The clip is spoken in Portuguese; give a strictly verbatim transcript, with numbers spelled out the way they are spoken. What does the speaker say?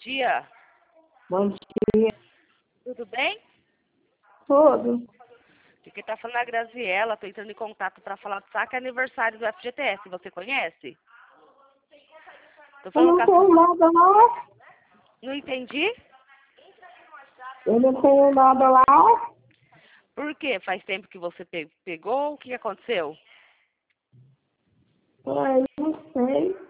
dia. Bom dia. Tudo bem? Tudo. Aqui tá falando a Graziella, tô entrando em contato para falar do saque aniversário do F G T S. Você conhece? Tô Eu falando não com a tenho sua... nada lá. Não entendi? Eu não tenho nada lá. Por quê? Faz tempo que você pe- pegou? O que aconteceu? Ai, não sei.